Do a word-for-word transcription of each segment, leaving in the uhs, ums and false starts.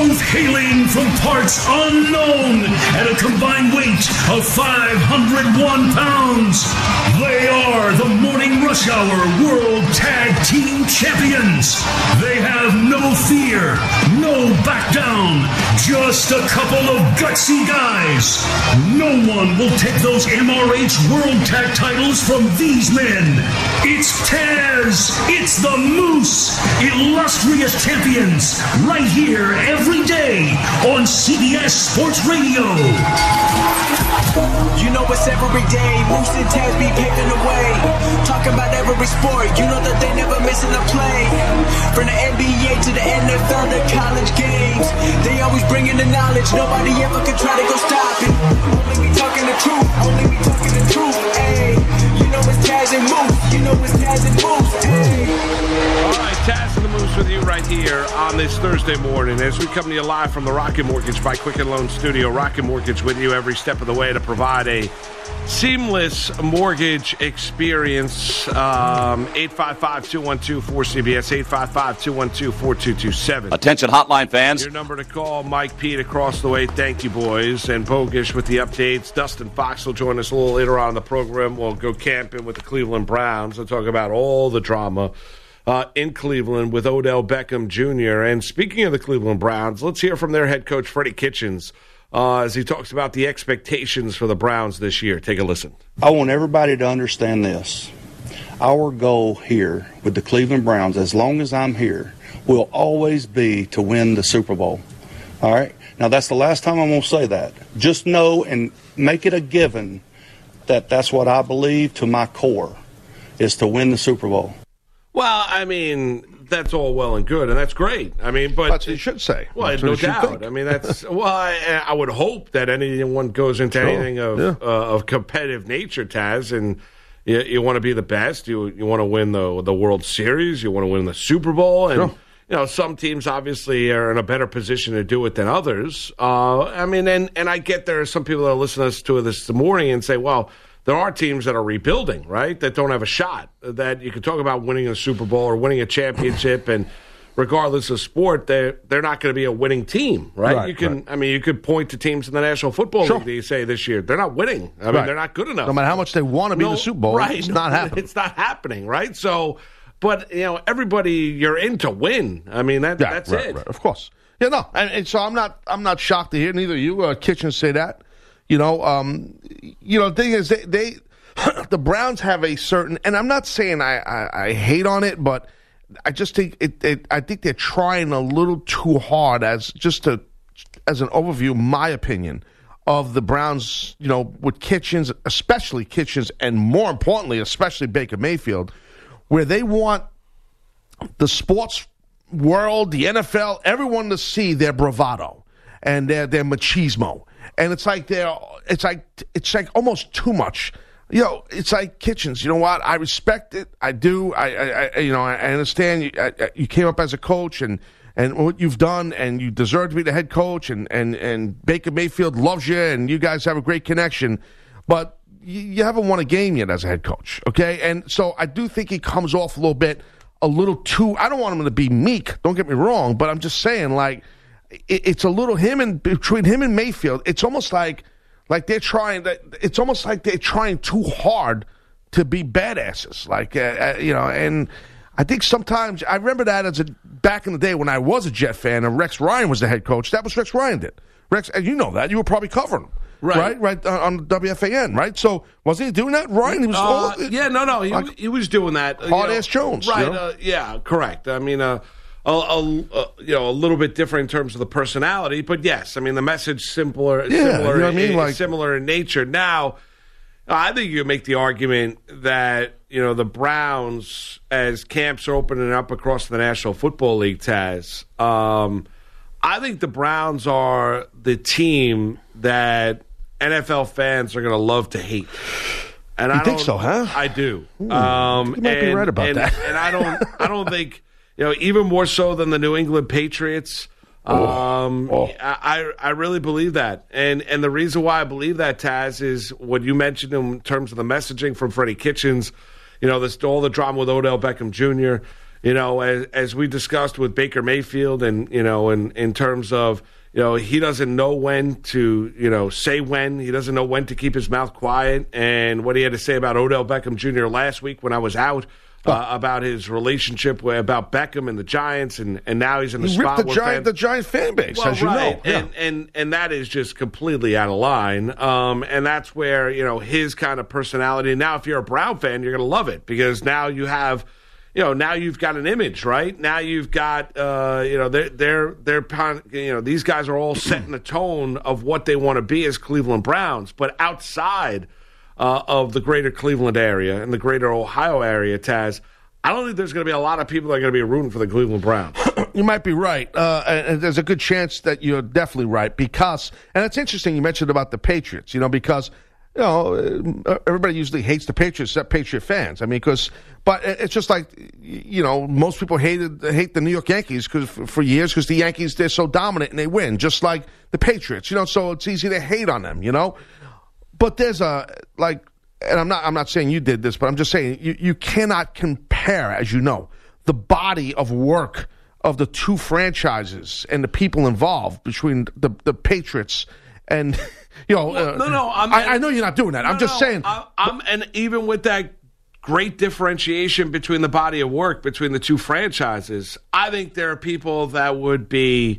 Both hailing from parts unknown at a combined weight of five hundred one pounds. They are the Morning Rush Hour World Tag Team Champions. They have no fear, no back down, just a couple of gutsy guys. No one will take those M R H World Tag titles from these men. It's Taz, it's the Moose, illustrious champions, right here every day on C B S Sports Radio. You know it's every day, Moose and Taz be paving the way. Talking about every sport, you know that they never missing a play. From the N B A to the N F L to college games, they always bringing the knowledge, nobody ever can try to go stop it. Only be talking the truth, only be talking the truth, ayy. You know it's Taz and Moose, you know it's Taz and Moose, ayy. All right, Taz and the Moose with you right here on this Thursday morning as we come to you live from the Rocket Mortgage by Quicken Loan Studio. Rocket Mortgage with you every step of the way to provide a seamless mortgage experience. Um, eight five five, two one two, four C B S, eight five five, two one two, four two two seven. Attention hotline fans. Your number to call, Mike Pete across the way. Thank you, boys. And Bogish with the updates. Dustin Fox will join us a little later on in the program. We'll go camping with the Cleveland Browns and talk about all the drama Uh, in Cleveland with Odell Beckham Junior And speaking of the Cleveland Browns, let's hear from their head coach, Freddie Kitchens, uh, as he talks about the expectations for the Browns this year. Take a listen. I want everybody to understand this. Our goal here with the Cleveland Browns, as long as I'm here, will always be to win the Super Bowl. All right? Now, that's the last time I'm going to say that. Just know and make it a given that that's what I believe to my core, is to win the Super Bowl. Well, I mean, that's all well and good, and that's great. I mean, but that's what you should say. Well, that's no doubt. I mean, that's well. I, I would hope that anyone goes into sure. anything of yeah. uh, of competitive nature, Taz, and you, you want to be the best. You you want to win the the World Series. You want to win the Super Bowl, and sure. you know some teams obviously are in a better position to do it than others. Uh, I mean, and and I get there are some people that are listening to this morning and say, well, there are teams that are rebuilding, right, that don't have a shot, that you can talk about winning a Super Bowl or winning a championship, and regardless of sport, they're, they're not going to be a winning team, right? right you can, right. I mean, you could point to teams in the National Football sure. League that you say this year, they're not winning. I mean, right. they're not good enough. No matter how much they want to be no, the Super Bowl, right, it's no, not happening. It's not happening, right? So, but, you know, everybody, you're in to win. I mean, that, yeah, that's right, it. Right, of course. Yeah, no, and, and so I'm not I'm not shocked to hear neither you or Kitchens say that. You know, um, you know, the thing is, they, they the Browns have a certain, and I'm not saying I, I, I hate on it, but I just think it, it. I think they're trying a little too hard as just to, as an overview, my opinion of the Browns. You know, with Kitchens, especially Kitchens, and more importantly, especially Baker Mayfield, where they want the sports world, the N F L, everyone to see their bravado and their their machismo, and it's like they're it's like it's like almost too much. You know, it's like Kitchens. You know what? I respect it. I do. I, I, I you know, I understand you. I, you came up as a coach, and, and what you've done, and you deserve to be the head coach. And, and, and Baker Mayfield loves you, and you guys have a great connection. But you, you haven't won a game yet as a head coach, okay? And so I do think he comes off a little bit, a little too. I don't want him to be meek. Don't get me wrong, but I'm just saying, like, it, it's a little him and between him and Mayfield. It's almost like. Like they're trying, it's almost like they're trying too hard to be badasses. Like, uh, you know, and I think sometimes, I remember that as a, back in the day when I was a Jet fan and Rex Ryan was the head coach, that was Rex Ryan did. Rex, and you know that, you were probably covering him. Right, right, right on W F A N, right? So was he doing that, Ryan? He was, uh, all, yeah, no, no, he, like, he was doing that. Hard ass Jones, right? You know? uh, yeah, correct. I mean, uh, A, a, a, you know, a little bit different in terms of the personality, but yes, I mean the message simpler, yeah, similar, you know what I mean? in, like, similar in nature. Now, I think you make the argument that you know the Browns, as camps are opening up across the National Football League, Taz. Um, I think the Browns are the team that N F L fans are going to love to hate. And you I think don't, so, huh? I do. Ooh, um, you might and, be right about and, that. and I don't. I don't think. You know, even more so than the New England Patriots. Um, oh, oh. I, I really believe that. And and the reason why I believe that, Taz, is what you mentioned in terms of the messaging from Freddie Kitchens. You know, this all the drama with Odell Beckham Junior you know, as, as we discussed with Baker Mayfield, and you know, in in terms of, you know, he doesn't know when to, you know, say when. He doesn't know when to keep his mouth quiet. And what he had to say about Odell Beckham Junior last week when I was out, uh, about his relationship with, about Beckham and the Giants, and, and now he's in the he spot ripped the where Giant, fans, the Giant fan base, well, as you right. know. Yeah. And, and and that is just completely out of line. Um, and that's where, you know, his kind of personality. And now if you're a Brown fan, you're going to love it, because now you have, you know, now you've got an image, right? Now you've got, uh, you know, they're, they're, they're, you know, these guys are all setting the tone of what they want to be as Cleveland Browns. But outside uh, of the greater Cleveland area and the greater Ohio area, Taz, I don't think there's going to be a lot of people that are going to be rooting for the Cleveland Browns. You might be right. Uh, and there's a good chance that you're definitely right, because, and it's interesting you mentioned about the Patriots, you know, because, you know, everybody usually hates the Patriots except Patriot fans. I mean, because, but it's just like, you know, most people hated hate the New York Yankees cause, for, for years because the Yankees, they're so dominant and they win, just like the Patriots, you know, so it's easy to hate on them, you know. But there's a, like, and I'm not I'm not saying you did this, but I'm just saying you, you cannot compare, as you know, the body of work of the two franchises and the people involved between the, the Patriots and, you know. Well, uh, no, no. I'm, I, I know you're not doing that. No, I'm just no, saying. I, I'm, and even with that great differentiation between the body of work between the two franchises, I think there are people that would be,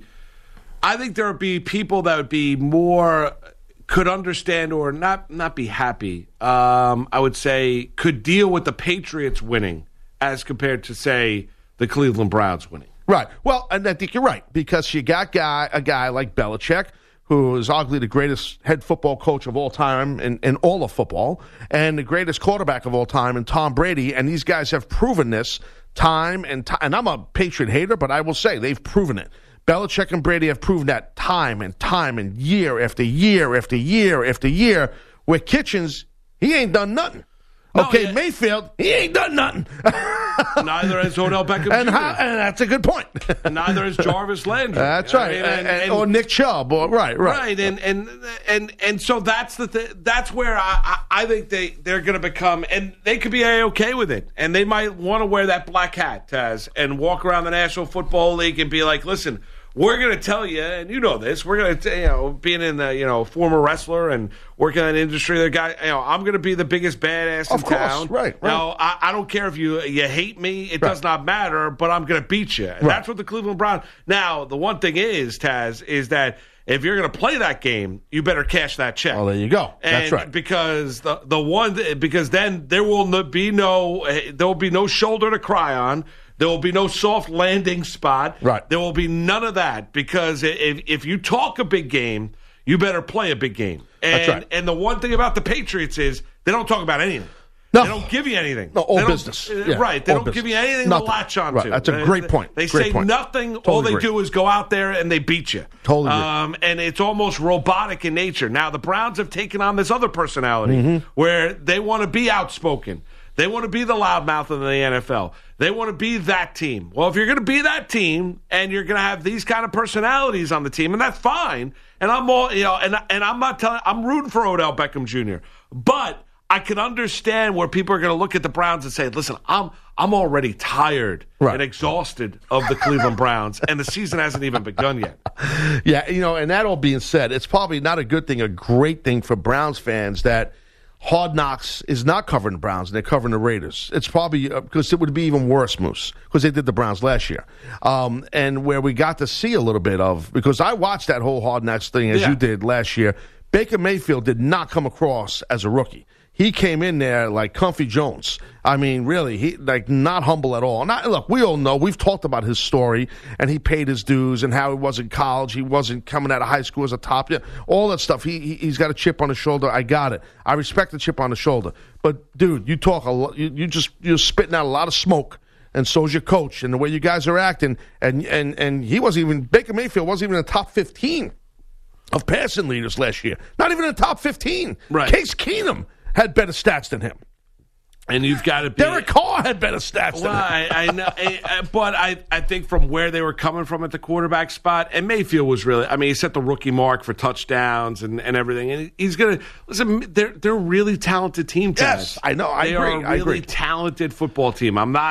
I think there would be people that would be more, could understand or not not be happy, um, I would say, could deal with the Patriots winning as compared to, say, the Cleveland Browns winning. Right. Well, and I think you're right, because you got guy a guy like Belichick, who is arguably the greatest head football coach of all time in, in all of football, and the greatest quarterback of all time in Tom Brady, and these guys have proven this time and time. And I'm a Patriot hater, but I will say they've proven it. Belichick and Brady have proven that time and time and year after year after year after year, where Kitchens, he ain't done nothing. No, okay, yeah. Mayfield, he ain't done nothing. Neither has Odell Beckham and, Junior how, and that's a good point. Neither is Jarvis Landry. That's I right. mean, and, and, and, or Nick Chubb. Or, right, right. Right, and and and and so that's the th- that's where I, I, I think they, they're going to become, and they could be A-okay with it, and they might want to wear that black hat, Taz, and walk around the National Football League and be like, listen, we're going to tell you, and you know this, we're going to, you know, being in the, you know, former wrestler and working in an industry, the guy, you know, I'm going to be the biggest badass in of course, town. Right, right. Now, I, I don't care if you you hate me, it Right. does not matter, but I'm going to beat you. And Right. that's what the Cleveland Browns. Now, the one thing is, Taz, is that if you're going to play that game, you better cash that check. Well, there you go. And That's right. Because the the one because then there will no, be no there will be no shoulder to cry on. There will be no soft landing spot. Right. There will be none of that, because if if you talk a big game, you better play a big game. And That's right. and the one thing about the Patriots is they don't talk about anything. No. They don't give you anything. No, all They don't- business. uh, Yeah, right. They all don't give business. you anything Nothing. to latch onto. Right. That's a They- great point. They Great say point. nothing. Totally all they agree. do is go out there and they beat you. Totally agree. Um, and it's almost robotic in nature. Now, the Browns have taken on this other personality Mm-hmm. where they want to be outspoken. They want to be the loudmouth of the N F L. They want to be that team. Well, if you're going to be that team and you're going to have these kind of personalities on the team, and that's fine. And I'm all, you know, and and I'm not telling, I'm rooting for Odell Beckham Junior But I can understand where people are going to look at the Browns and say, "Listen, I'm I'm already tired Right. and exhausted of the Cleveland Browns, and the season hasn't even begun yet." Yeah, you know, and that all being said, it's probably not a good thing, a great thing for Browns fans that Hard Knocks is not covering the Browns and they're covering the Raiders. It's probably uh, because it would be even worse, Moose, because they did the Browns last year. Um, and where we got to see a little bit of, because I watched that whole Hard Knocks thing as Yeah. you did last year, Baker Mayfield did not come across as a rookie. He came in there like Comfy Jones. I mean, really, he like not humble at all. Not, look, we all know, we've talked about his story, and he paid his dues, and how he was in college. He wasn't coming out of high school as a top. Yeah, all that stuff. He, he he's got a chip on his shoulder. I got it. I respect the chip on the shoulder. But dude, you talk a lot. You, you just you're spitting out a lot of smoke. And so's your coach, and the way you guys are acting. And and and he wasn't even Baker Mayfield wasn't even in the top fifteen of passing leaders last year. Not even in the top fifteen. Right. Case Keenum had better stats than him. And you've got to be. Derek Carr had better stats Well, than him. I, I know, I, I- but I, I think from where they were coming from at the quarterback spot, and Mayfield was really, I mean, he set the rookie mark for touchdowns and, and everything, and he's going to, listen, they're, they're a really talented team, Taz. Yes, I know, I they agree, are a I really agree. talented football team. I'm not,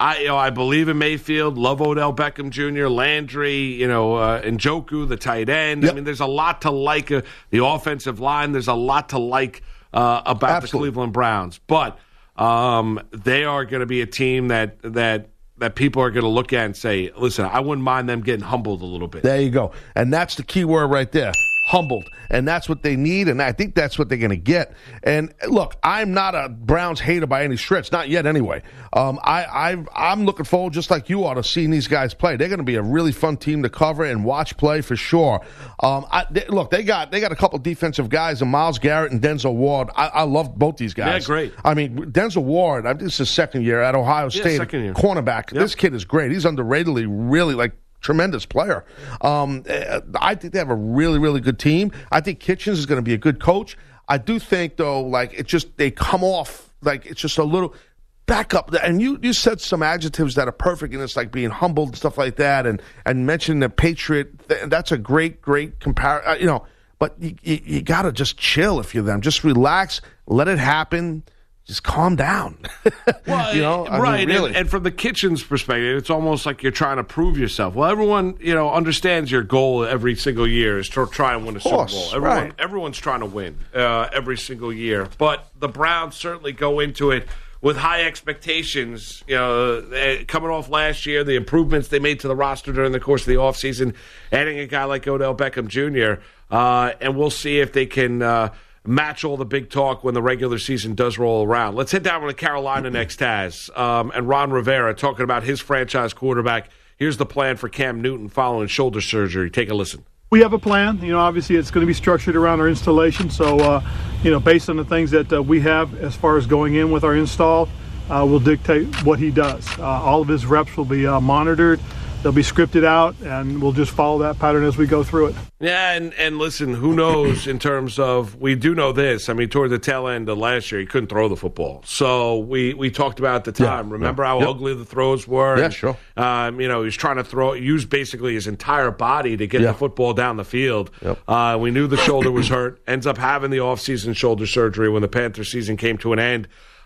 I, you know, I believe in Mayfield. Love Odell Beckham Junior, Landry, you know, uh, Njoku, the tight end. Yep. I mean, there's a lot to like. Uh, the offensive line. There's a lot to like uh, about Absolutely. the Cleveland Browns. But um, they are going to be a team that that. that people are going to look at and say, listen, I wouldn't mind them getting humbled a little bit. There you go. And that's the key word right there, humbled. And that's what they need, and I think that's what they're going to get. And, look, I'm not a Browns hater by any stretch, not yet anyway. Um, I, I, I'm looking forward, just like you are, to seeing these guys play. They're going to be a really fun team to cover and watch play for sure. Um, I, they, look, they got they got a couple defensive guys, and Myles Garrett and Denzel Ward. I, I love both these guys. Yeah, great. I mean, Denzel Ward, I, this is his second year at Ohio State, yeah, second year. cornerback. Yep. This kid is great. He's underratedly really, like, tremendous player. Um, I think they have a really, really good team. I think Kitchens is going to be a good coach. I do think, though, like, it just, they come off, like, it's just a little back up. And you, you said some adjectives that are perfect, and it's like being humbled and stuff like that, and, and mentioning the Patriot. That's a great, great comparison, you know, but you, you, you got to just chill if you're them. Just relax, let it happen. Just calm down. Well, you know, I right. mean, really. and, and from the Kitchens perspective, it's almost like you're trying to prove yourself. Well, everyone, you know, understands your goal every single year is to try and win a course, Super Bowl. Everyone, right. Everyone's trying to win uh, every single year. But the Browns certainly go into it with high expectations. You know, coming off last year, the improvements they made to the roster during the course of the offseason, adding a guy like Odell Beckham Junior, uh, and we'll see if they can uh, – match all the big talk when the regular season does roll around. Let's head down to Carolina next, Taz. Um, and Ron Rivera talking about his franchise quarterback. Here's the plan for Cam Newton following shoulder surgery. Take a listen. We have a plan. You know, obviously it's going to be structured around our installation. So, uh, you know, based on the things that uh, we have as far as going in with our install, uh, will dictate what he does. Uh, all of his reps will be uh, monitored. They'll be scripted out, and we'll just follow that pattern as we go through it. Yeah, and, and listen, who knows in terms of, we do know this. I mean, toward the tail end of last year, he couldn't throw the football. So we, we talked about at the time. Yeah, Remember yeah, how yep. ugly the throws were? Yeah, and, sure. Um, you know, he was trying to throw, use basically his entire body to get Yeah. the football down the field. Yep. Uh, we knew the shoulder was hurt. Ends up having the offseason shoulder surgery when the Panther season came to an end.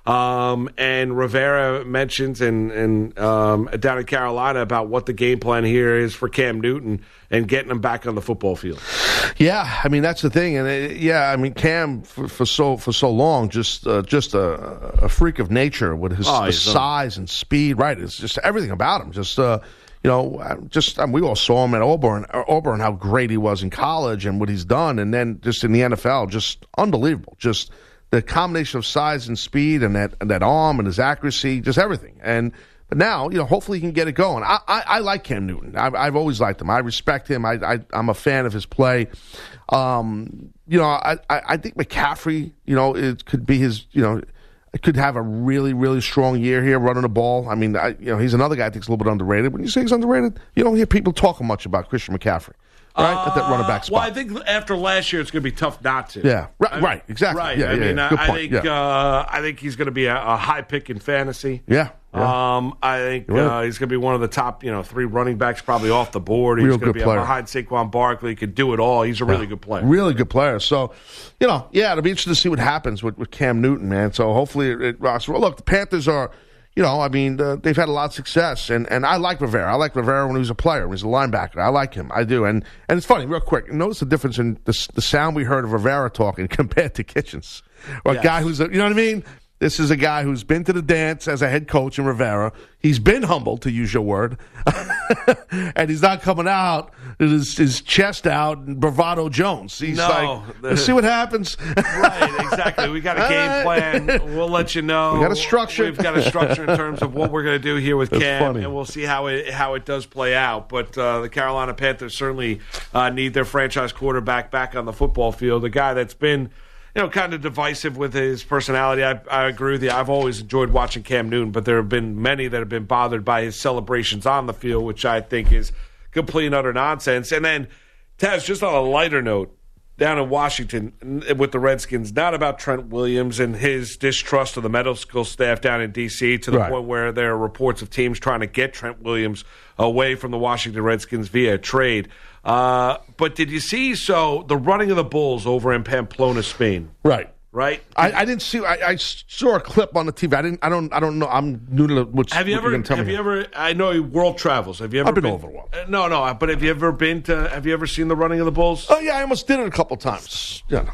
Um, and Rivera mentions and and um, down in Carolina about what the game plan here is for Cam Newton and getting him back on the football field. Yeah, I mean that's the thing, and it, yeah, I mean Cam for, for so for so long just uh, just a, a freak of nature with his Oh, the he's a- size and speed. Right, it's just everything about him. Just uh, you know, just um, we all saw him at Auburn, Auburn, how great he was in college and what he's done, and then just in the N F L, just unbelievable. Just the combination of size and speed and that and that arm and his accuracy, just everything. And but now, you know, hopefully he can get it going. I I, I like Cam Newton. I've, I've always liked him. I respect him. I, I I'm a fan of his play. Um, you know, I I think McCaffrey, you know, it could be his, you know, it could have a really really strong year here running the ball. I mean, I, you know, he's another guy I think is a little bit underrated. When you say he's underrated, you don't hear people talking much about Christian McCaffrey. Right, at that running back spot. Well, I think after last year, it's going to be tough not to. Yeah, right, I, right exactly. Right. Yeah, I yeah, mean, yeah. I, Good I point. think Yeah. uh, I think he's going to be a, a high pick in fantasy. Yeah. yeah. Um, I think Right. uh, he's going to be one of the top, you know, three running backs probably off the board. He's Real going to good be player. behind Saquon Barkley. He could do it all. He's a really Yeah. good player. Really good player. So, you know, yeah, it'll be interesting to see what happens with, with Cam Newton, man. So hopefully it, it rocks. Well, look, the Panthers are, you know, I mean, uh, they've had a lot of success, and, and I like Rivera. I like Rivera when he was a player, when he was a linebacker. I like him. I do. And and it's funny, real quick, notice the difference in the, the sound we heard of Rivera talking compared to Kitchens. Or Yes. a guy who's, a, you know what I mean? This is a guy who's been to the dance as a head coach in Rivera. He's been humble, to use your word. And he's not coming out with his, his chest out and bravado Jones. He's No. like, let's see what happens. Right, exactly. We got a game plan. We'll let you know. We got a structure. We've got a structure in terms of what we're going to do here with That's Cam, funny. and we'll see how it how it does play out. But uh, the Carolina Panthers certainly uh, need their franchise quarterback back on the football field. A guy that's been, you know, kind of divisive with his personality. I, I agree with you. I've always enjoyed watching Cam Newton, but there have been many that have been bothered by his celebrations on the field, which I think is complete and utter nonsense. And then, Taz, just on a lighter note, down in Washington with the Redskins, not about Trent Williams and his distrust of the medical staff down in D C to the Right. point where there are reports of teams trying to get Trent Williams away from the Washington Redskins via a trade. Uh, but did you see, so the running of the Bulls over in Pamplona, Spain? Right. right? I, I didn't see. I, I saw a clip on the T V. I didn't. I don't. I don't know. I'm new to the, what's. Have you what ever? you're gonna tell Have me you here. ever? I know world travels. Have you ever? I've been all over the world. Uh, no, no. But have you ever been to? Have you ever seen the running of the bulls? Oh yeah, I almost did it a couple times. Yeah.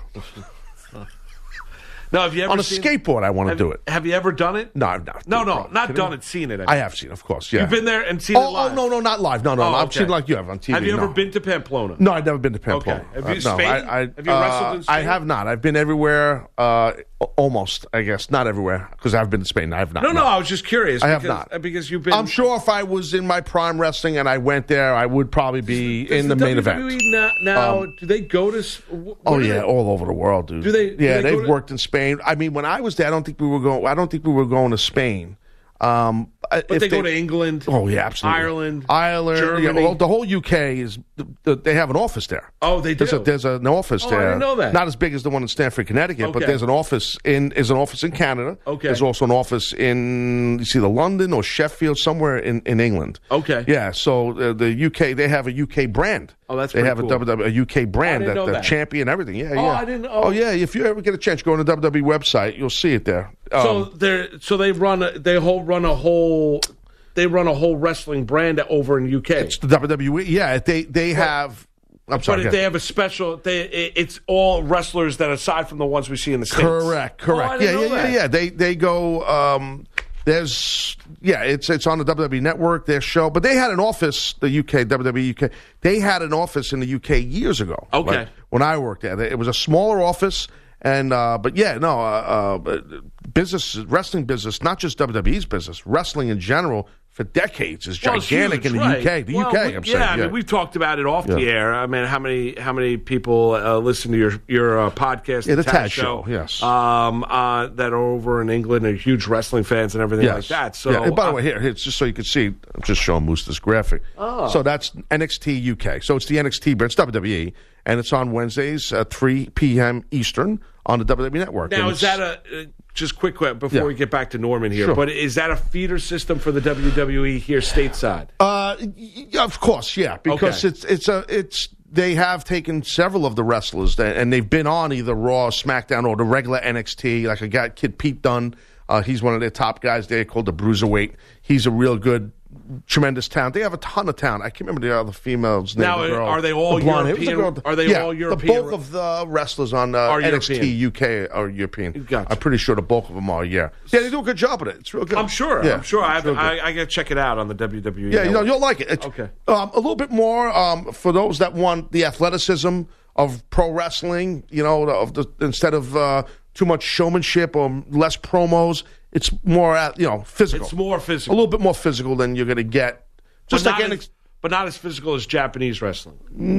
No, have you ever On a seen, skateboard, I want to have, do it. Have you ever done it? No, I've not. No, no, Probably. not Kidding done me? it. Seen it. I, I mean. have seen, of course. Yeah. You've been there and seen oh, it live. Oh no, no, not live. No, no, Oh, no. I've okay. seen it like you have on T V. Have you no. ever been to Pamplona? No, I've never been to Pamplona. Okay. Have you uh, no, Spain? I, I, Have you wrestled uh, in Spain? I have not. I've been everywhere. Uh, almost, I guess, not everywhere, because I've been to Spain. I have not. No, no. I was just curious. I have because, not. because you've been. I'm sure if I was in my prime wrestling and I went there, I would probably be Does in the, the main W W E event. Now, now Um, do they go to? s- wh- Oh where do yeah, they- all over the world, dude. Do they- do Yeah, they go they've to- worked in Spain. I mean, when I was there, I don't think we were going. I don't think we were going to Spain. Um, But they, go to England. Oh yeah, absolutely. Ireland, Ireland, Germany. Yeah, well, the whole U K is. The, the, they have an office there. Oh, they do? There's, a, there's an office Oh, I there. didn't know that. Not as big as the one in Stamford, Connecticut, but Okay. there's an office in. Is an office in Canada. Okay. There's also an office in. You see, the London or Sheffield, somewhere in, in England. Okay. Yeah. So uh, the U K, they have a U K brand. Oh, that's they pretty have cool. a, W W E, a U K brand didn't that know the that. champion, everything. Yeah, Oh, yeah. I didn't- Oh. oh. yeah. If you ever get a chance, go on the W W E website, you'll see it there. Um, So they so they run a, they whole run a whole they run a whole wrestling brand over in U K. it's the W W E. Yeah, they they have. I'm But sorry. if yeah. they have a special, they it- it's all wrestlers that aside from the ones we see in the States. Correct, correct. Oh, I yeah, didn't yeah, know yeah, that. yeah. They they go. Um, there's yeah, it's it's on the W W E Network. Their show, but they had an office. The U K W W E U K. They had an office in the U K years ago. Okay. like, when I worked there, it was a smaller office. And uh, but yeah, no, uh, uh, business, wrestling business, not just W W E's business, wrestling in general for decades is Well, it's gigantic huge, in the right. U K. The Well, U K, we- I'm yeah, saying. I mean, we've talked about it off Yeah. the air. I mean, how many how many people uh, listen to your your uh, podcast? Yeah, the Taz Taz Show, yes. um, uh, that are over in England and huge wrestling fans and everything Yes. like that. So, yeah. And by the uh, way, here, here, it's just so you can see, I'm just showing Moose this graphic. Oh. So that's N X T U K. So it's the N X T, but it's W W E, and it's on Wednesdays at three p.m. Eastern on the W W E Network. now And is that it's- a uh, just quick que- before Yeah. we get back to Norman here? Sure. But is that a feeder system for the W W E here stateside? Uh, y- y- of course, yeah, because Okay. it's it's a it's they have taken several of the wrestlers that, and they've been on either Raw, SmackDown, or the regular N X T. Like a guy, Kid Pete Dunne, uh, he's one of their top guys there, called the Bruiserweight. He's a real good, tremendous talent. They have a ton of talent. I can't remember the other females. name, Now, the girl. are they all The blonde hair. It was a European- girl- are they yeah, all European? The bulk of the wrestlers on uh, Are N X T European. U K are European. Gotcha. I'm pretty sure the bulk of them are. Yeah, yeah, they do a good job at it. It's real good. I'm sure. Yeah, I'm sure. I, it's real good. I, I got to check it out on the W W E. Yeah, you know, network. you'll like it. It's, Okay. Um, a little bit more um, for those that want the athleticism of pro wrestling. You know, of the instead of uh, too much showmanship or less promos, it's more uh, you know physical. It's more a physical. little bit more physical than you're going to get. Just but like not N as, X T, but not as physical as Japanese wrestling.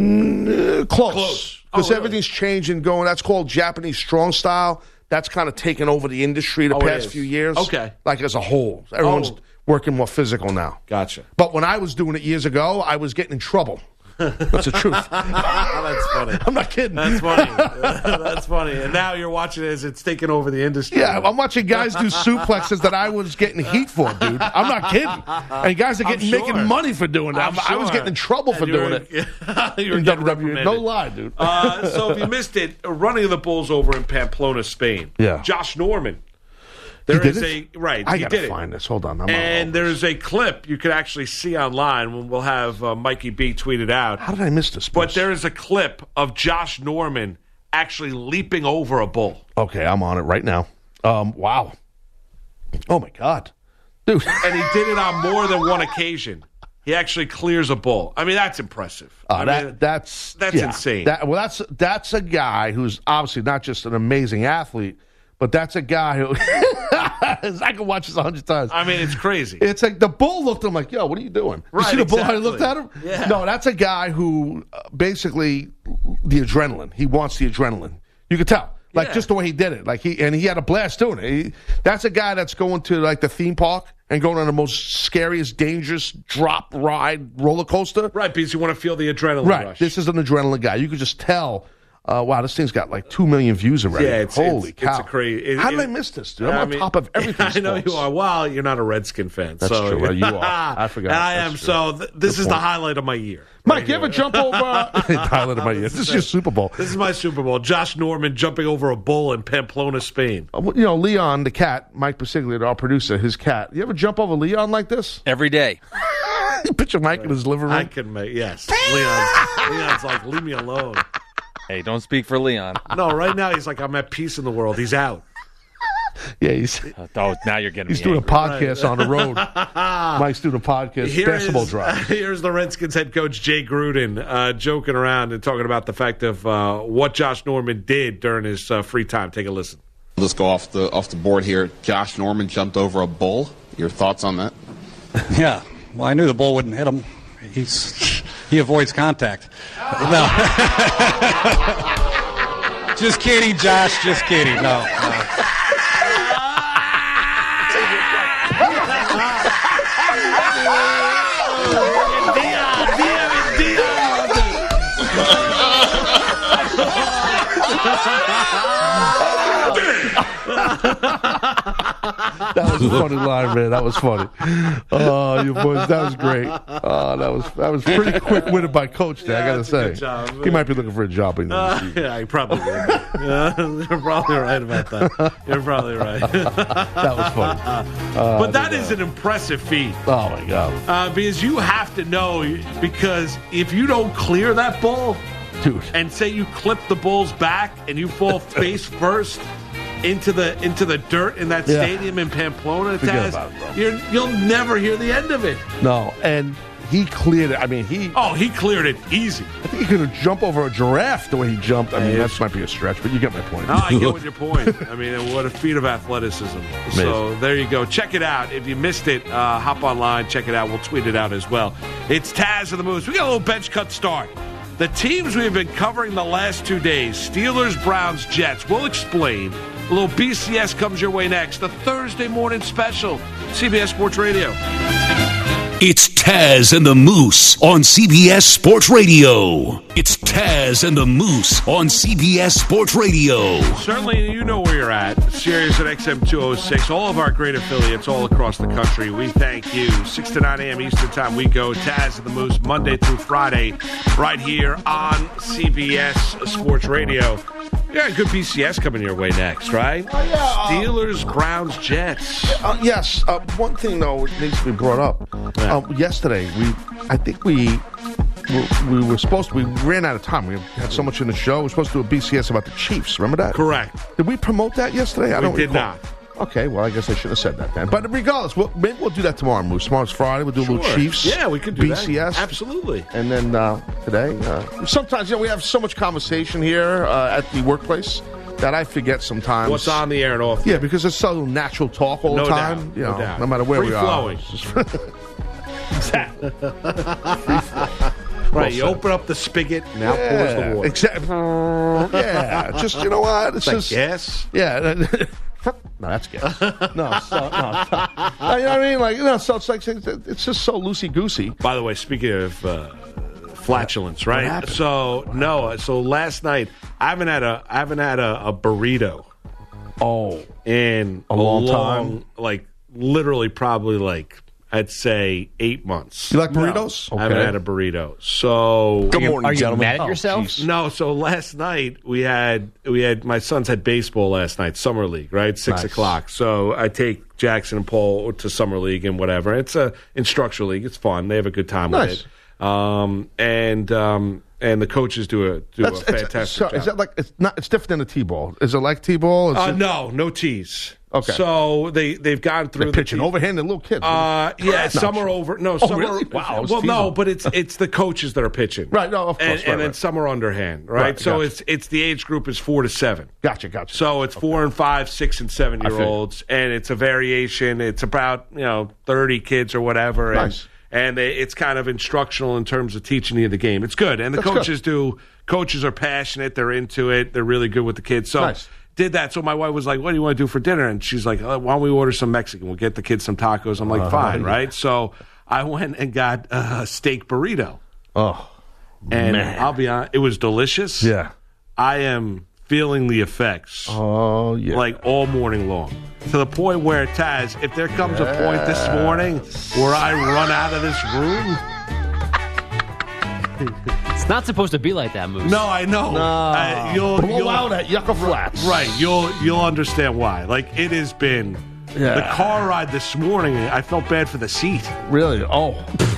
uh, close. Close. Because Oh, really? everything's changing, going. That's called Japanese strong style. That's kind of taken over the industry the Oh, it past is. few years. Okay. Like as a whole, everyone's Oh. working more physical now. Gotcha. But when I was doing it years ago, I was getting in trouble. That's the truth. That's funny. I'm not kidding. That's funny. That's funny. And now you're watching it as it's taking over the industry. Yeah, I'm watching guys do suplexes that I was getting heat for, dude. I'm not kidding. And guys are I'm getting sure. making money for doing that. I'm I was sure. getting in trouble for And you doing were- it. you were In getting W W E. reprimanded. No lie, dude. Uh, so if you missed it, running of the Bulls over in Pamplona, Spain. Yeah. Josh Norman. There did is it? a right. I he gotta did find it. this. Hold on. I'm And on there's a clip you could actually see online when we'll have uh, Mikey B tweet it out. How did I miss this? But Bruce? there is a clip of Josh Norman actually leaping over a bull. Okay, I'm on it right now. Um, wow. Oh my God, dude. And he did it on more than one occasion. He actually clears a bull. I mean, that's impressive. Uh, I that mean, that's that's yeah. insane. That, well, that's that's a guy who's obviously not just an amazing athlete, but that's a guy who I can watch this a hundred times. I mean, it's crazy. It's like the bull looked at him like, yo, what are you doing? Right, you see the bull how he exactly. looked at him? Yeah. No, that's a guy who uh, basically the adrenaline. He wants the adrenaline. You could tell. Like Yeah. just the way he did it. Like he and he had a blast doing it. He, that's a guy that's going to like the theme park and going on the most scariest, dangerous drop ride roller coaster. Right, because you want to feel the adrenaline Right. rush. This is an adrenaline guy. You could just tell Uh, wow, this thing's got like two million views already. Yeah, it's, Holy it's, cow. It's a crazy. It, How did it, I miss this, dude? I'm I on mean, top of everything. I know sports. you are. Well, you're not a Redskin fan. That's so. true. Well, you are. I forgot. And I That's am. true. So th- this Good is the point. highlight of my year. Mike, right you ever here. jump over? Highlight of my year. This is your Super Bowl. This is my Super Bowl. Josh Norman jumping over a bull in Pamplona, Spain. Uh, You know, Leon, the cat, Mike Pasiglia, our producer, his cat. You ever jump over Leon like this? Every day. You picture Mike in his living room? I can make yes. Leon's, Leon's like, leave me alone. Hey, don't speak for Leon. No, right now he's like, I'm at peace in the world. He's out. Yeah, he's Oh, now you're getting he's me doing a angry. podcast on the road. Mike's doing a podcast, Here Decibel is- Drive. Here's the Redskins head coach Jay Gruden uh, joking around and talking about the fact of uh, what Josh Norman did during his uh, free time. Take a listen. Let's go off the off the board here. Josh Norman jumped over a bull. Your thoughts on that? Yeah, well, I knew the bull wouldn't hit him. He's he avoids contact. No, just kidding, Josh. Just kidding. No. no. That was a funny line, man. That was funny. Oh, you boys, that was great. Oh, that was that was pretty quick witted by Coach there, I gotta that's a say. good job. He might be looking for a job. In the Uh, yeah, you probably would. Yeah, you're probably right about that. You're probably right. That was funny. Uh, but that is an impressive feat. Oh my god, Uh, because you have to know, because if you don't clear that bull dude! and say you clip the bull's back and you fall face first into the into the dirt in that Yeah. stadium in Pamplona, Forget Taz, about it, bro. you're, you'll never hear the end of it. No, and he cleared it. I mean, he. Oh, he cleared it easy. I think he could have jumped over a giraffe the way he jumped. I mean, Yeah. that might be a stretch, but you get my point. No, I get what your point. I mean, what a feat of athleticism. So there you go. Check it out. If you missed it, uh, hop online, check it out. We'll tweet it out as well. It's Taz of the Moose. We got a little bench cut start. The teams we've been covering the last two days, Steelers, Browns, Jets. We'll explain. A little B C S comes your way next. The Thursday morning special, C B S Sports Radio. It's Taz and the Moose on C B S Sports Radio. It's Taz and the Moose on C B S Sports Radio. Certainly, you know where you're at. Sirius at X M two oh six. All of our great affiliates all across the country. We thank you. six to nine a.m. Eastern Time, we go. Taz and the Moose, Monday through Friday, right here on C B S Sports Radio. Yeah, good B C S coming your way next, right? Oh, yeah, uh, Steelers, Browns, Jets. Uh, yes. Uh, one thing though needs to be brought up. Yeah. Uh, yesterday, we I think we we, we were supposed to. We ran out of time. We had so much in the show. We were supposed to do a B C S about the Chiefs. Remember that? Correct. Did we promote that yesterday? I We don't did recall. not. Okay, well, I guess I should have said that then. But regardless, we'll, maybe we'll do that tomorrow, Moose. Tomorrow's Friday. We'll do a little Sure. Chiefs. Yeah, we could do B C S. that. Absolutely. And then uh, today, uh, sometimes you know we have so much conversation here uh, at the workplace that I forget sometimes. What's on the air and off? Yeah, because it's so natural talk all No the time. doubt, You no know, doubt. no matter where Free we flowing. are. Exactly. Right, you open up the spigot, now pours the water. Exactly. Yeah, just you know what? It's Like just gas? yeah. No, that's gas. No, so, no, no. You know what I mean? Like, you know, so it's like it's just so loosey goosey. By the way, speaking of uh, flatulence, right? happened? So no, so last night I haven't had a I haven't had a, a burrito Oh, in A long time? like literally probably like I'd say eight months. you like burritos? I haven't had a burrito. So Good morning, Are you gentlemen. mad at Oh, yourself? jeez. no, so last night we had we had my sons had baseball last night, summer league, right? Six Nice. o'clock. So I take Jackson and Paul to summer league and whatever. It's a instructional league. It's fun. They have a good time Nice. with it. Um, and um, and the coaches do a do That's a it's, fantastic so, job. is that like it's not? It's different than a T-ball. Is it like T-ball? Is uh, it, no, no tees. Okay. So they they've gone through they're the pitching tee- overhanded little kids. Uh, yeah, No, some sure. are over. No, Oh, some really? are. Wow, I was well, no, teasing. but it's it's the coaches that are pitching. Right, no, of course, And, right, and then right. some are underhand, right? Right, so gotcha. it's it's the age group is four to seven. Gotcha, gotcha. So it's four and five, six and seven year figured. olds, and it's a variation. It's about you know thirty kids or whatever, Nice. and and they, it's kind of instructional in terms of teaching you the game. It's good, and the That's good. coaches do. Coaches are passionate. They're into it. They're really good with the kids. So. Nice. Did that. So my wife was like, what do you want to do for dinner? And she's like, oh, why don't we order some Mexican? We'll get the kids some tacos. I'm like, Uh, fine, yeah. right? So I went and got a steak burrito. oh, And man. I'll be honest, it was delicious. yeah. I am feeling the effects. Oh, yeah. Like all morning long. To the point where, Taz, if there comes yes. a point this morning where I run out of this room. It's not supposed to be like that, Moose. No, I know. No. Uh, you'll, Blow you'll, out at Yucca Flats. Right. You'll you'll understand why. Like, it has been yeah. the car ride this morning. I felt bad for the seat. Really? Oh.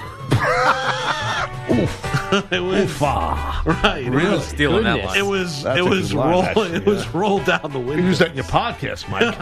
Oof. It was Oof-ah. right. Really It was, stealing that line. it was That's it a was good line, roll actually, it yeah. was rolled down the window. You use that in your podcast, Mike.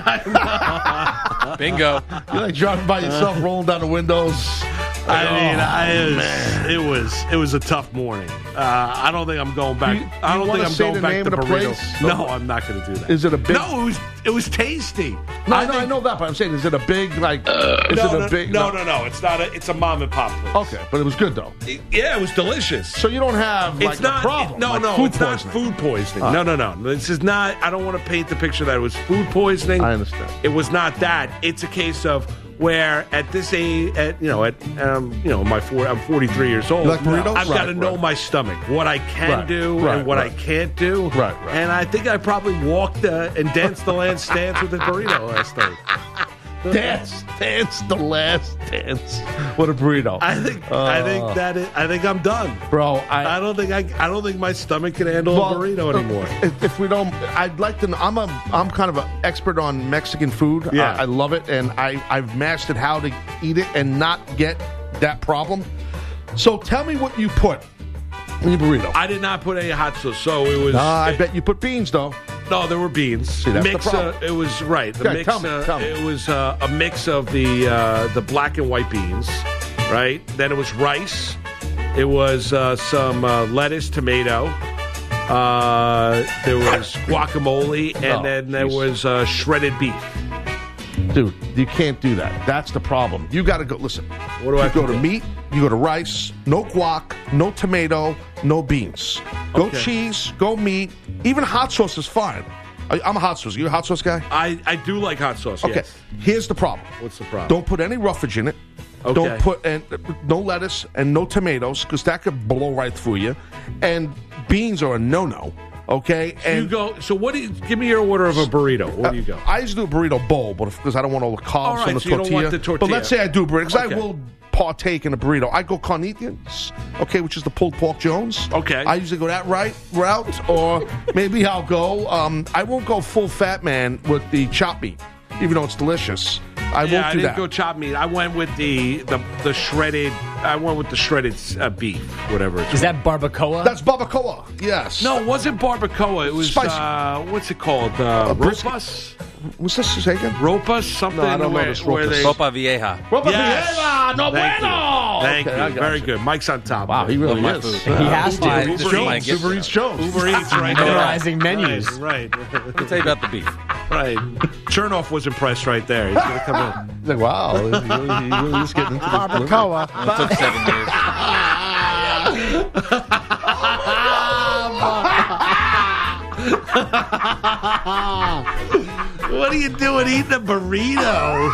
Bingo. You're like driving by yourself, rolling down the windows. I mean, oh, I, it, was, man. it was it was a tough morning. Uh, I don't think I'm going back. You- I you don't wanna think I'm say going the back name to of the burrito. place? No, I'm not going to do that. Is it a big? No, it was it was tasty. No, I no, I think- know that, but I'm saying, is it a big like? Uh, is no, it a no, big? no, no, no. It's not a. It's a mom and pop place. Okay, but it was good though. Yeah, it was delicious. So you don't have like It's not. a problem. it- no, like no, food it's poisoning. not food poisoning. Ah. No, no, no. This is not. I don't want to paint the picture that it was food poisoning. I understand. It was not that. It's a case of where at this age, at you know, at um, you know, my four, I'm forty-three years old. You like burritos? I've got to Right, know right. my stomach, what I can Right, do right, and what right. I can't do. Right, right. And I think I probably walked uh, and danced the last dance with a burrito last night. Dance, dance, the last dance. What a burrito! I think. I Uh, think that. Is, I think I'm done, bro. I, I don't think I. I don't think my stomach can handle Well, a burrito anymore. If, if we don't, I'd like to. Know, I'm a. I'm kind of an expert on Mexican food. Yeah. I, I love it, and I I've mastered how to eat it and not get that problem. So tell me what you put in your burrito. I did not put any hot sauce, so it was. Uh, I bet you put beans though. No, there were beans. See, that's the mix. problem. Uh, it was right. The Okay, mix. tell me, uh, tell me. It was uh, a mix of the uh, the black and white beans, right? Then it was rice. It was uh, some uh, lettuce, tomato. Uh, there was guacamole, and Oh, then there geez. was uh, shredded beef. Dude, you can't do that. That's the problem. You got to go. Listen. What do you I have go to to do? meat? You go to rice. No guac. No tomato. No beans. Go Okay. cheese. Go meat. Even hot sauce is fine. I, I'm a hot sauce. You a hot sauce guy? I, I do like hot sauce. Okay. Yes. Here's the problem. What's the problem? Don't put any roughage in it. Okay. Don't put and no lettuce and no tomatoes because that could blow right through you. And beans are a no-no. Okay. And you go. So what do you? Give me your order of a burrito. Where do you go? I used to do a burrito bowl, but because I don't want all the carbs All right, on the so you don't tortilla. want the But tortilla. let's say I do a burrito, because Okay. I will partake in a burrito. I go carnithians, okay, which is the pulled pork Jones. Okay. I usually go that right route, or maybe I'll go. Um, I won't go full fat man with the chopped meat, even though it's delicious. I yeah, won't I do didn't that. go chopped meat. I went with the the, the shredded. I went with the shredded uh, beef, whatever. It's Is that barbacoa? That's barbacoa. Yes. no, it wasn't barbacoa. It was Spicy. uh, what's it called? Uh, brisket? ropas. What's this again? Ropas. Something. No, I don't know where, this where ropas. they. Ropa Vieja. Ropa Yes. Vieja, no Thank bueno. you. Thank Okay, I you. got Very you. good. Mike's on top. Wow, he really my is. food. He has to. Uber Uber Eats, Jones. might get- Uber Eats Jones. Uber Eats right there. Memorizing menus. Right. Right. Let me tell you about the beef. right. Chernoff was impressed right there. He's going to come in. He's like, wow, he really, he really is getting into this Barbacoa. It took seven years. What are you doing eating a burrito?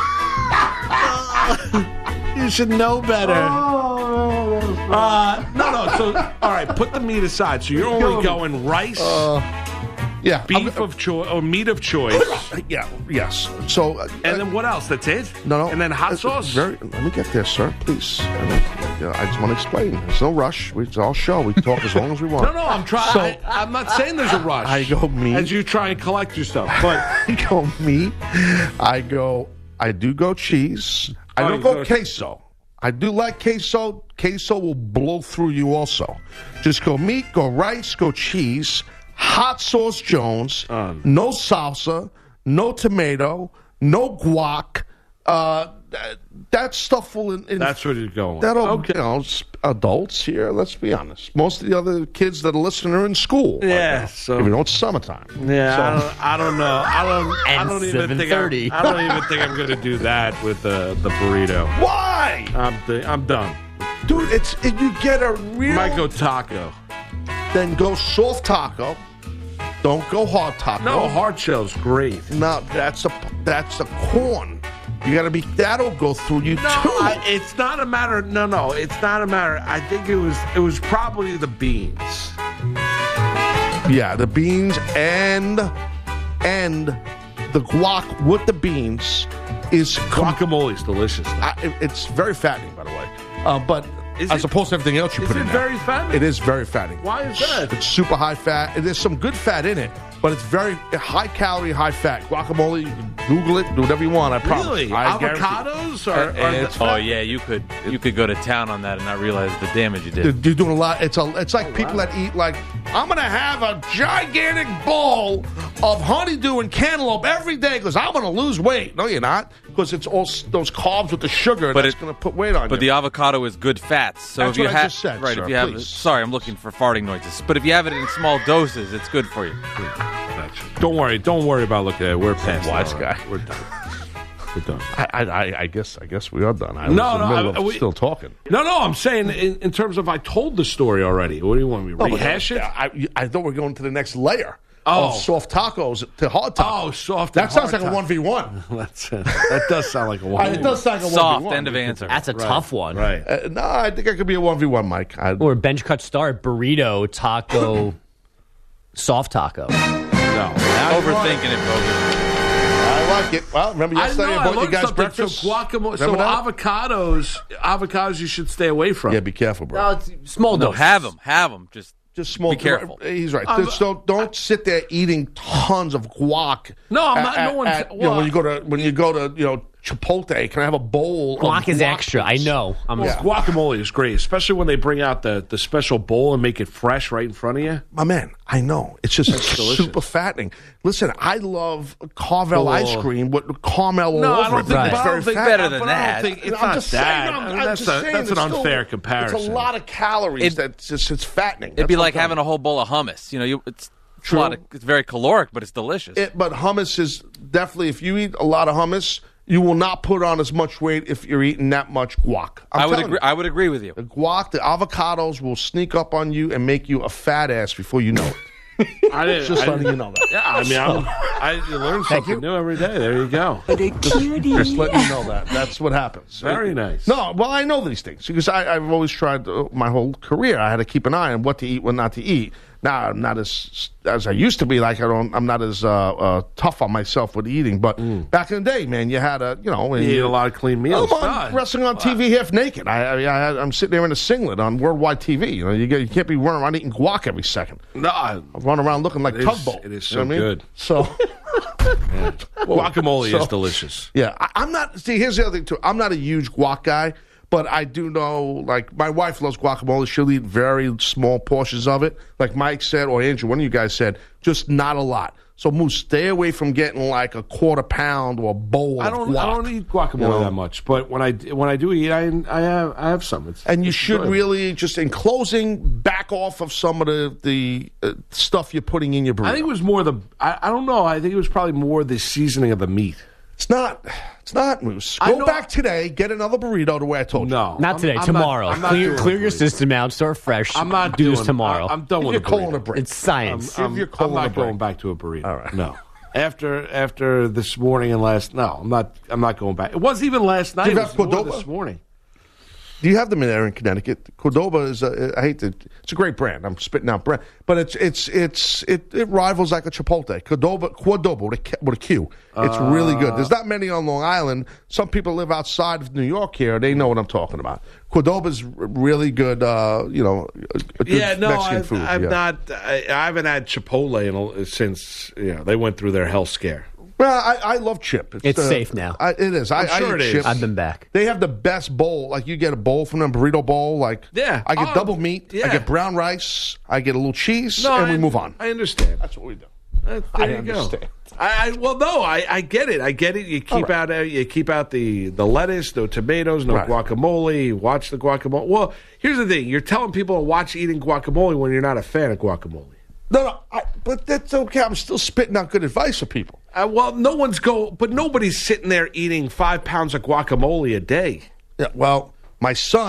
You should know better. Uh, no, no. So, all right, put the meat aside. So you're only going rice, Yeah. beef I'm- of choice, or meat of choice, Yeah, yes. So, uh, and then what else? That's it. no, no. And then hot It's sauce. Very, let me get there, sir, please. I, mean, yeah, I just want to explain. There's no rush. We, it's all show. We can talk as long as we want. No, no. I'm trying. So- I, I'm not saying there's a rush. I go meat. as you try and collect your stuff, but I go meat. I go. I do go cheese. I Oh, don't you go go- queso. I do like queso. Queso will blow through you also. Just go meat, go rice, go cheese, hot sauce Jones, Um. no salsa, no tomato, no guac. Uh, that, that stuff will. In, in, that's what you're going. that'll. okay. You know, s- adults here. Let's be honest. Most of the other kids that are listening are in school. right Yeah, now. so- even though it's summertime. Yeah, So- I, don't, I don't know. I don't. I And don't even think. seven thirty. I'm, I don't even think I'm going to do that with the the burrito. Why? I'm th- I'm done. Dude, it's if you get a real, Might go taco. then go soft taco. Don't go hard taco. No, hard shell's great. No, that's a that's a corn. You got to be. That'll go through you No, too. I, it's not a matter. No, no, it's not a matter. I think it was it was probably the beans. Yeah, the beans and and the guac with the beans is Guacamole's delicious. I, it- it's very fattening, by the way. Uh, but Is as it- opposed to everything else you is put it in there. very fattening? It is very fattening. Why is that? It's super high fat. There's some good fat in it, but it's very high calorie, high fat. Guacamole, you can Google it, do whatever you want. I promise. Really? I guarantee you. Avocados are, And- are and the- Oh yeah, you could you could go to town on that and not realize the damage you did. You're you're doing a lot. It's a. It's Oh, like people that eat like I'm gonna have a gigantic bowl of honeydew and cantaloupe every day because I'm gonna lose weight. No, you're not, because it's all s- those carbs with the sugar But that's it- gonna put weight on But you. the avocado is good fats. So That's if you what I have just said, right, sir, if you have please. sorry, I'm looking for farting noises. But if you have it in small doses, it's good for you. Don't worry. Don't worry about looking at it. We're past wise that. guy. We're done. We're done. I, I, I- I guess. I guess we are done. I No, was in no, the middle I- of we- still talking. No, no. I'm saying in, in terms of I told the story already. What do you want me to No, but rehash it? I, I thought we're going to the next layer Oh. of soft tacos to hard tacos. Oh, soft. That and sounds hard like a time. one v one. That's it. That does sound like a one. It does sound like a Soft one v one. end of answer. That's a tough one. Right. Uh, no, I think I could be a one v one, Mike. I, Or bench cut start, burrito, taco, soft taco. No. Overthinking it, Bogus. I like it. Well, remember I yesterday know. I I bought you learned guys something. breakfast? So guacamole. So Remember that? avocados. Avocados you should stay away from. Yeah, be careful, bro. No, it's small No, doses. have them, have them. Just Just small. Be careful. He's right. I'm- Just don't don't sit there eating tons of guac. No, I'm not- At, no one's- at- you know, when you go to when you go to you know Chipotle, can I have a bowl? of Guac is guac, extra. I please? know. I'm Well, guacamole is great, especially when they bring out the, the special bowl and make it fresh right in front of you. My man, I know. It's just delicious. super fattening. Listen, I love Carvel Oh. ice cream with caramel all No, I over don't it. think, Right. but I It's don't very think fattening. better than but I don't that. think it's I'm not just that. saying. I'm, I mean, I'm that's just a, saying that's an it's still- unfair comparison. It's a lot of calories. It- that's just it's fattening. it'd be That's like what I'm having a whole bowl of hummus. You know, you it's a True. lot of, it's very caloric, but it's delicious. It, but hummus is definitely, if you eat a lot of hummus, you will not put on as much weight if you're eating that much guac. I'm I would telling agree. you. I would agree with you. The guac, the avocados will sneak up on you and make you a fat ass before you know it. I didn't, Just I letting didn't- you know that. Yeah, I mean, I'm, I you learn something new every day. There you go. Just letting you know that. That's what happens. Very nice. No, well, I know these things because I, I've always tried uh, my whole career. I had to keep an eye on what to eat, what not to eat. Now I'm not as as I used to be. Like I don't, I'm not as uh, uh, tough on myself with eating. But back in the day, man, you had a, you know, and You eat a lot of clean meals. I'm on, God. wrestling on T V half naked. I, I, I had, I'm sitting there in a singlet on worldwide T V. You know, you, get, you can't be running around eating guac every second. No, I- I run around looking like It is- tugboat. it is You know so what I mean? good. So. guacamole So- is delicious. Yeah, I, I'm not. See, here's the other thing too. I'm not a huge guac guy, but I do know. Like my wife loves guacamole. She'll eat very small portions of it. Like Mike said, or Andrew, one of you guys said, just not a lot. So Moose, stay away from getting like a quarter pound or a bowl I of don't. guac. I don't eat guacamole You know? that much, but when I when I do eat, I I have I have some. It's, And you it's should good. really just, in closing, back off of some of the the uh, stuff you're putting in your burrito. I think it was more the. I, I don't know. I think it was probably more the seasoning of the meat. it's not. It's not, Moose. I Go know- back today, get another burrito the way I told you. No, Not I'm- today. I'm tomorrow. Not, I'm not clear doing clear a your burrito. system out. Start fresh. I'm not do doing this tomorrow. I, I'm done Give with your a colon burrito. a break. it's science. I'm, your I'm colon not a break. going back to a burrito. All right. No. After after this morning and last, no, I'm not. I'm not going back. It wasn't even last night. you It have was more Cordoba? this morning. Do you have them in there in Connecticut? Cordoba is a, I hate to, it's a great brand. I'm spitting out brand, but it's it's it's it, it rivals like a Chipotle. Cordoba, Cordoba with a, K- with a Q. It's really good. There's not many on Long Island. Some people live outside of New York here. They know what I'm talking about. Cordoba's r- really good. Uh, you know, a, a good Yeah, no, Mexican I've, food. I've yeah. not. I, I haven't had Chipotle in a, since you know they went through their health scare. Well, I, I love chip. It's uh, safe now. I, it is. I, I'm sure I it eat is. chips. I've been back. They have the best bowl. Like you get a bowl from them, burrito bowl. Like Yeah. I get Oh, double meat. I yeah. get brown rice. I get a little cheese, No, and I, we move on. I understand. That's what we do. Uh, there I you understand. go. I, I well, no, I, I get it. I get it. You keep right. out uh, you keep out the, the lettuce, no tomatoes, no Right. guacamole. You watch the guacamole. Well, here's the thing: you're telling people to watch eating guacamole when you're not a fan of guacamole. No, no, I, but that's okay. I'm still spitting out good advice for people. Uh, well, no one's go, but nobody's sitting there eating five pounds of guacamole a day. Yeah, well, my son,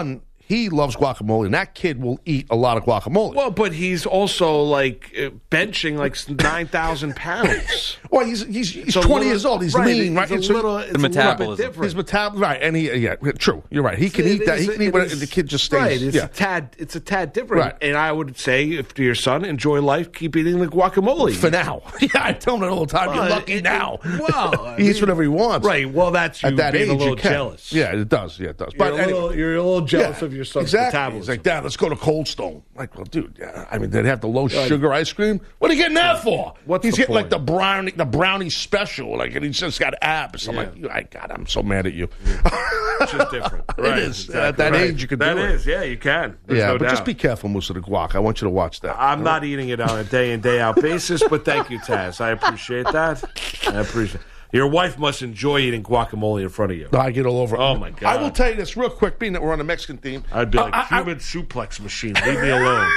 he loves guacamole, and that kid will eat a lot of guacamole. Well, but he's also like uh, benching like nine thousand pounds. Well, he's he's, he's So twenty little- years old. He's right, lean, right? it's a And so- little- it's The a little bit metabolism. different. His metabolism, right? And he, yeah, true. You're right. He can eat that. He can eat what the kid just stays. Right, it's yeah. a tad. It's a tad different. Right. And I would say, if to your son, enjoy life, keep eating the guacamole For now, yeah, I tell him that all the time. You're Well, lucky it- now. well, I he eats mean- whatever he wants. Right. Well, that's you At that being age, a little you can. jealous. Yeah, it does. Yeah, it does. You're, But a anyway, little, you're a little jealous yeah, of your son's exactly. metabolism. He's like, Dad, let's go to Cold Stone. Like, well, dude, yeah, I mean, they have the low sugar ice cream. What are you getting that for? What's he's the getting like point? the brownie, the brownie special, like, and he's just got abs. I'm Yeah. like, I God, I'm so mad at you. It's just different. Right, It is. exactly At that right. age, you can That do it. is, yeah, you can. There's yeah, no but doubt. just be careful, Moose of the Guac. I want you to watch that. I'm not eating it on a day in, day out basis, but thank you, Taz. I appreciate that. I appreciate Your wife must enjoy eating guacamole in front of you. I get all over. Oh, my God. I will tell you this real quick, being that we're on a Mexican theme. I'd be like, I- I- human suplex machine. Leave me alone.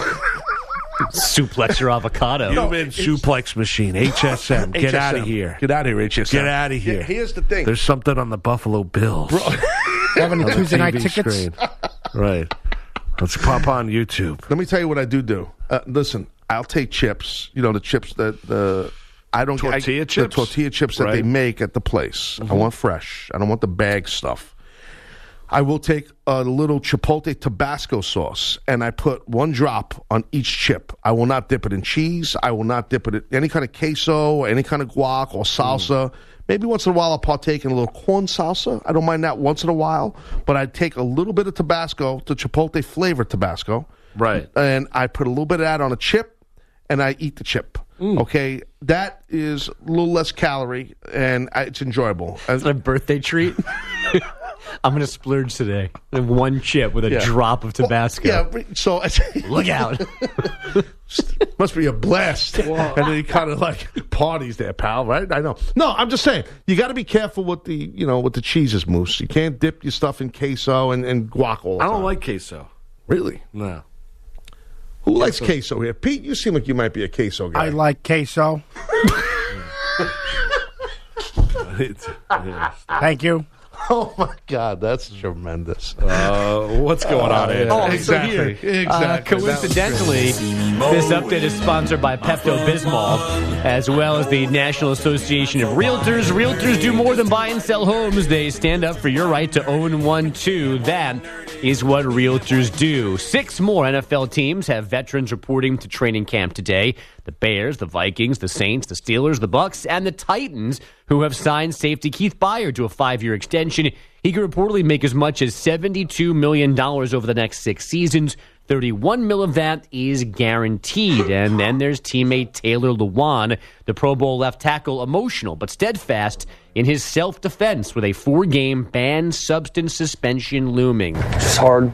Suplex your avocado. Human suplex machine. H S M. Get H S M. out of here. Get out of here, H S M. Get out of here. Yeah, here's the thing. There's something on the Buffalo Bills. Having On the Tuesday night T V tickets. screen. Right. Let's pop on YouTube. Let me tell you what I do do. Uh, listen, I'll take chips. You know the chips that the I don't Tortilla I, chips? The tortilla chips that they Right. make at the place. I want fresh. I don't want the bag stuff. I will take a little Chipotle Tabasco sauce and I put one drop on each chip. I will not dip it in cheese. I will not dip it in any kind of queso or any kind of guac or salsa. Maybe once in a while I'll partake in a little corn salsa. I don't mind that once in a while. But I take a little bit of Tabasco, the Chipotle flavored Tabasco. Right. And I put a little bit of that on a chip and I eat the chip. Okay, that is a little less calorie and I, it's enjoyable. It's a birthday treat. I'm going to splurge today. One chip with a Yeah. drop of Tabasco. Yeah, so Look out. must be a blast. And then he kind of like parties there, pal, right? I know. No, I'm just saying, you got to be careful with the, you know, with the cheeses, Moose. You can't dip your stuff in queso and, and guac all the I time. don't like queso. Really? No. Who likes queso here? Pete, you seem like you might be a queso guy. I like queso. Thank you. Oh, my God, that's tremendous. Uh, what's going on here? Oh, exactly. so here, Exactly. Uh, coincidentally, this update is sponsored by Pepto-Bismol, as well as the National Association of Realtors. Realtors do more than buy and sell homes. They stand up for your right to own one, too. That is what realtors do. Six more N F L teams have veterans reporting to training camp today. The Bears, the Vikings, the Saints, the Steelers, the Bucks, and the Titans, who have signed safety Keith Byard to a five-year extension. He could reportedly make as much as seventy-two million dollars over the next six seasons. thirty-one mil of that is guaranteed. And then there's teammate Taylor Lewan, the Pro Bowl left tackle, emotional but steadfast in his self-defense with a four-game banned substance suspension looming. It's hard.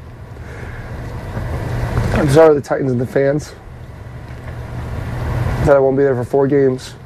I'm sorry, the Titans and the fans, that I won't be there for four games.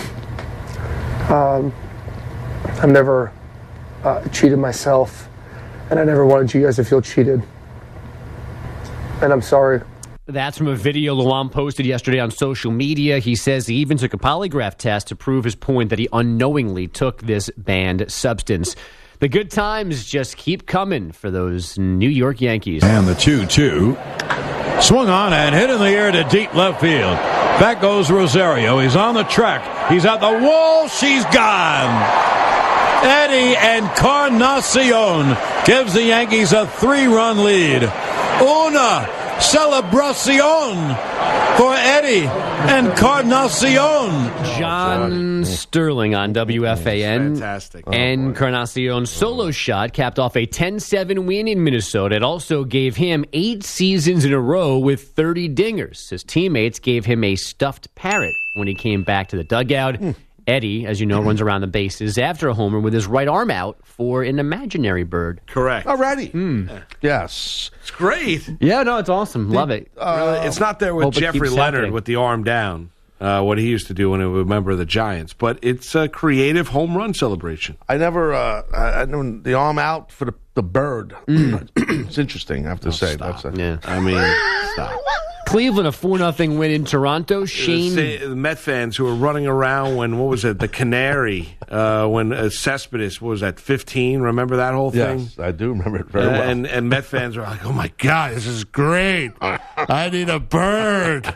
Um, I've never uh, cheated myself, and I never wanted you guys to feel cheated. And I'm sorry. That's from a video Lewan posted yesterday on social media. He says he even took a polygraph test to prove his point that he unknowingly took this banned substance. The good times just keep coming for those New York Yankees. And the two two. Swung on and hit in the air to deep left field. Back goes Rosario. He's on the track. He's at the wall. She's gone. Eddie Encarnacion gives the Yankees a three-run lead. Una celebracion for Eddie Encarnacion. John Sterling on W F A N. Fantastic. Oh, Encarnacion solo shot capped off a ten seven win in Minnesota. It also gave him eight seasons in a row with thirty dingers. His teammates gave him a stuffed parrot when he came back to the dugout. Hmm. Eddie, as you know, runs around the bases after a homer with his right arm out for an imaginary bird. Correct. Already. Mm. Yes. It's great. Yeah, no, it's awesome. Love it. Really, it's not there with Hope it Jeffrey keeps Leonard happening. with the arm down, uh, what he used to do when he was a member of the Giants, but it's a creative home run celebration. I never, uh, I, I know the arm out for the, the bird. Mm. It's interesting, I have to say. Stop. That's a, Yeah. I mean, stop. Cleveland, a four nothing win in Toronto. Shane. Say, the Met fans who were running around when, what was it, the Canary, uh, when uh, Cespedes was at fifteen. Remember that whole thing? Yes, I do remember it very Uh, well. and, and Met fans were like, oh, my God, this is great. I need a bird.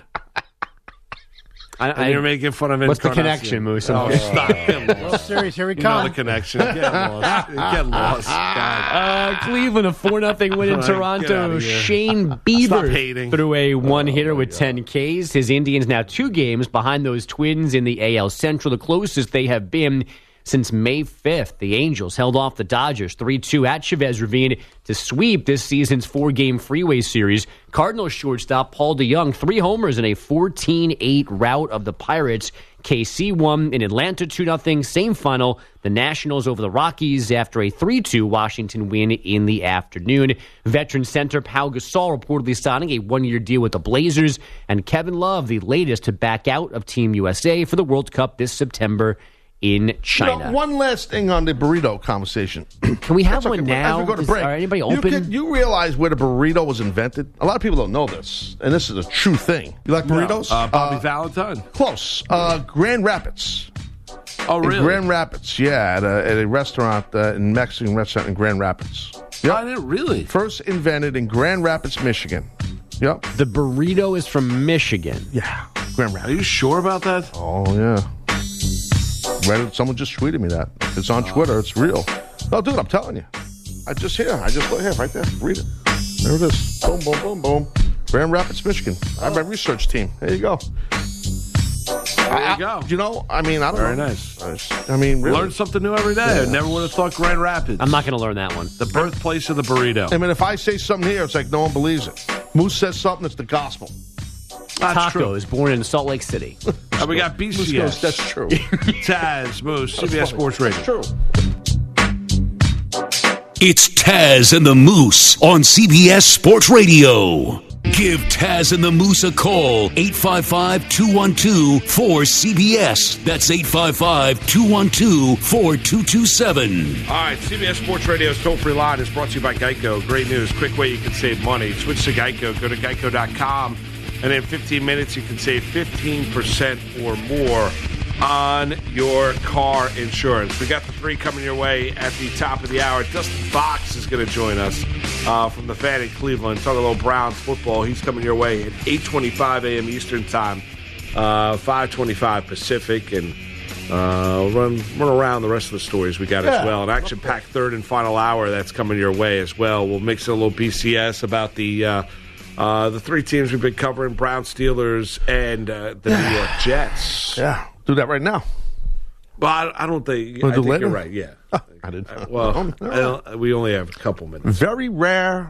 I, and you're making fun of What's the Encarnacion. connection, Moose? Oh, stop. Get lost. World Series, here we You know come. the connection. Get lost. Get lost. God. Uh, Cleveland, a four nothing win in All right, get Toronto. outta here. Shane Stop Bieber hating. threw a one-hitter with ten Ks. His Indians now two games behind those Twins in the A L Central, the closest they have been since May fifth. The Angels held off the Dodgers three two at Chavez Ravine to sweep this season's four-game freeway series. Cardinals shortstop Paul DeJong, three homers in a fourteen eight rout of the Pirates. K C won in Atlanta two nothing. Same final. The Nationals over the Rockies after a three two Washington win in the afternoon. Veteran center Pau Gasol reportedly signing a one-year deal with the Blazers. And Kevin Love, the latest to back out of Team U S A for the World Cup this September in China. You know, one last thing on the burrito conversation. Can we have That's one okay. now? As we go to Does- break, are anybody you, open? could- you realize where the burrito was invented? A lot of people don't know this, and this is a true thing. You like burritos? Uh, Bobby Valentine. Close. Uh, Grand Rapids. Oh, In really? Grand Rapids, yeah, at a, at a restaurant, uh, in Mexican restaurant in Grand Rapids. Yep. I didn't really. First invented in Grand Rapids, Michigan. Yep. The burrito is from Michigan. Yeah. Grand Are Rapids. you sure about that? Oh, yeah. Reddit, someone just tweeted me that. It's on Twitter. It's real. No, dude, I'm telling you. I just here. I just look here, right there. Read it. There it is. Boom, boom, boom, boom. Grand Rapids, Michigan. I have my research team. There you go. There you go. You know, I mean, I don't Very know. nice. I just- I mean, really. Learn something new every day. I never would have thought Grand Rapids. I'm not going to learn that one. The birthplace of the burrito. I mean, if I say something here, it's like no one believes it. Moose says something, it's the gospel. That's true. Taco is born in Salt Lake City. And we got B Moose C goes, S. that's true. Taz, Moose, C B S Sports Radio. True. It's Taz and the Moose on C B S Sports Radio. Give Taz and the Moose a call, eight five five, two one two, four C B S. That's eight five five, two one two, four two two seven. All right, C B S Sports Radio's toll-free line is brought to you by Geico. Great news, quick way you can save money. Switch to Geico. Go to geico dot com, and in fifteen minutes you can save fifteen percent or more on your car insurance. We got the three coming your way at the top of the hour. Dustin Fox is going to join us uh, from the Fan in Cleveland. Talk a little Browns football. He's coming your way at eight twenty-five a.m. Eastern Time, uh, five twenty-five Pacific, and uh, run run around the rest of the stories we got Yeah. as well. An action-packed third and final hour that's coming your way as well. We'll mix in a little B C S about the uh, uh, the three teams we've been covering: Browns, Steelers, and uh, the New York Jets. Yeah. Do that right now. Well, I, I don't think. Wanna I do think later? you're right. Yeah. I didn't. Uh, well, I don't, we only have a couple minutes. Very rare,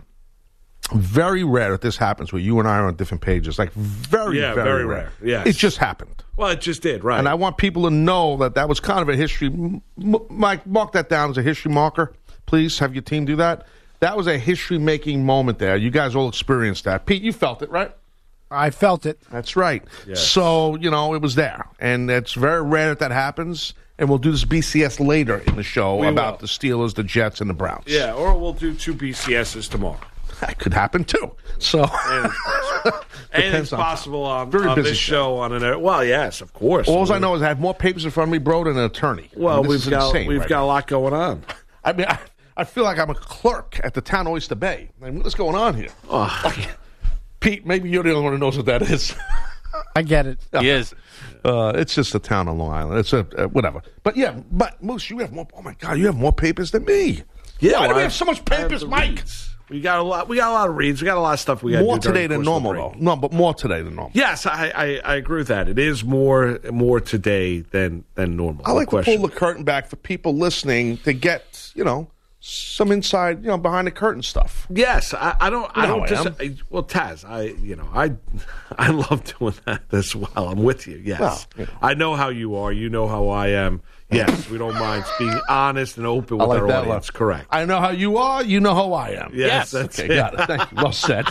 very rare that this happens where you and I are on different pages. Like very, Yeah, very, very rare. rare. Yes. It just happened. Well, it just did, right? And I want people to know that that was kind of a history. M- M- Mike, mark that down as a history marker. Please have your team do that. That was a history-making moment there. You guys all experienced that. Pete, you felt it, right? I felt it. That's right. Yes. So, you know, it was there. And it's very rare that that happens. And we'll do this B C S later in the show We about will. the Steelers, the Jets, and the Browns. Yeah, or we'll do two B C S's tomorrow. That could happen, too. So, Anything's Depends on- possible on, Very on busy this show. show. On an well, yes, of course. all I know is I have more papers in front of me, bro, than an attorney. Well, I mean, this we've is got insane we've right got now. a lot going on. I mean, I, I feel like I'm a clerk at the town of Oyster Bay. I mean, what's going on here? Oh. Like, Pete, maybe you're the only one who knows what that is. I get it. He is. Uh, it's just a town on Long Island. It's a uh, whatever. But yeah, but Moose, you have more. Oh my God, you have more papers than me. Yeah, Why do well, we I- have so much I have papers, the Mike? reads. We got a lot. We got a lot of reads. We got a lot of stuff we got More to do during today the than course of the normal, break. though. No, but more today than normal. Yes, I, I, I agree with that. It is more more today than than normal. I no like question. to pull the curtain back for people listening to get, you know, some inside, you know, behind the curtain stuff. Yes, I, I don't. I You know don't how I just. I, well, Taz, I you know I I love doing that as well. I'm with you. Yes, Well, you know. I know how you are. You know how I am. Yes, we don't mind being honest and open I with like our that audience. look. Correct. I know how you are. You know how I am. Yes, that's Okay, it. got it. Thank you. Well said.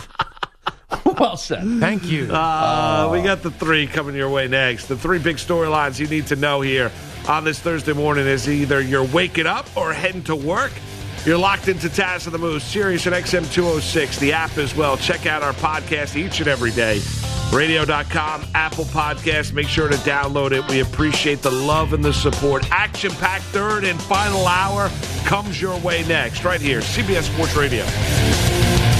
well said. Thank you. Uh, we got the three coming your way next. The three big storylines you need to know here on this Thursday morning is either you're waking up or heading to work. You're locked into Taz and the Moose, Sirius and X M two oh six, the app as well. Check out our podcast each and every day radio dot com, Apple Podcasts. Make sure to download it. We appreciate the love and the support. Action-packed third and final hour comes your way next, right here, C B S Sports Radio.